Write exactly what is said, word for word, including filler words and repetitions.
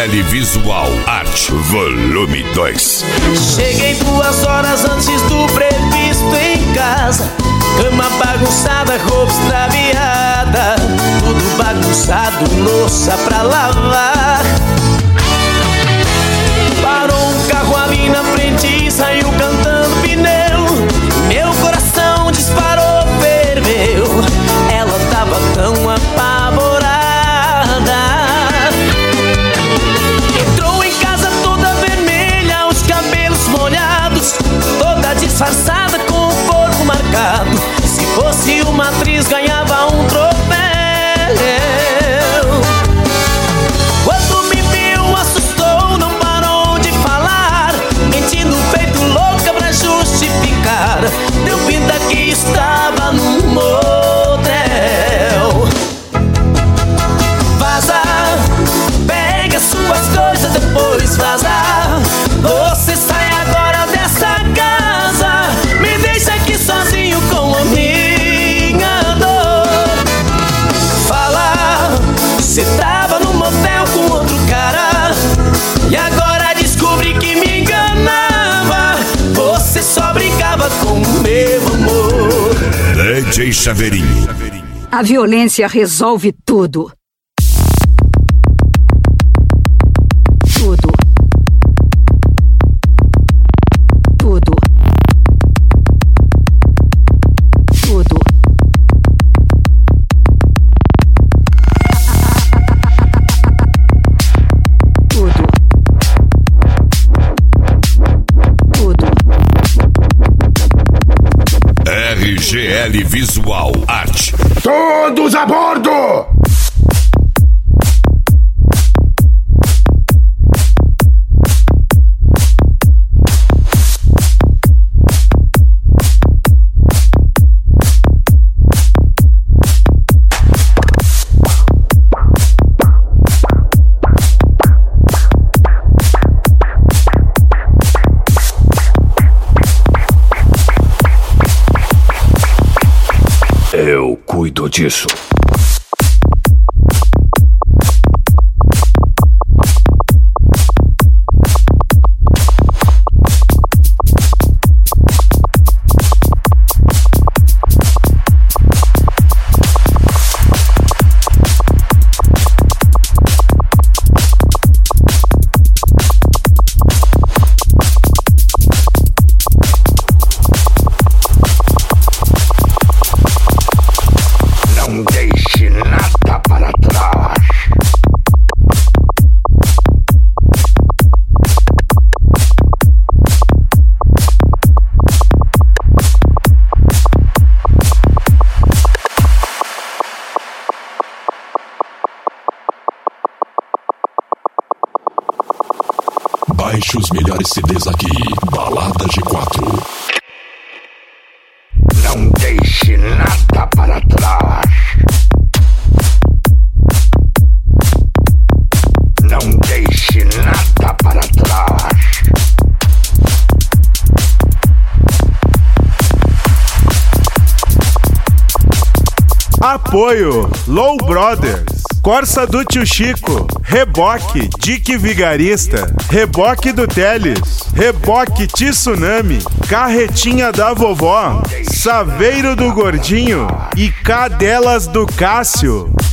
L Visual Art Volume dois. Cheguei duas horas antes do previsto em casa. Cama bagunçada, roupa extraviada, tudo bagunçado, louça pra lavar. Parou um carro ali na frente e saiu cantando pneu. Meu coração disparou, ferveu. Ela tava tão apavorada. Entrou em casa toda vermelha, os cabelos molhados, toda disfarçada com o corpo marcado. Se fosse uma atriz ganhava um troféu. Quando me viu assustou, não parou de falar, mentindo feito louca pra justificar. Deu pinta que estava num motel. Vaza, pega suas coisas, depois vaza. Você sai agora dessa casa, me deixa aqui sozinho com a minha dor. Fala, cê tava no motel com outro cara e agora descobri que me enganava. Você só brincava com o meu amor. D J Chaveirinho. A violência resolve tudo. Tudo. Tudo. Tudo. Tudo. Tudo. R G L Visual Art. Todos a bordo! Eu cuido disso. Não deixe nada para trás. Baixe os melhores C Ds aqui. Balada G quatro. Não deixe nada para trás. Não deixe nada para trás. Apoio Low Brothers, Corsa do Tio Chico, Reboque Dick Vigarista, Reboque do Teles, Reboque Tsunami, Carretinha da Vovó, Saveiro do Gordinho e Cadelas do Cássio.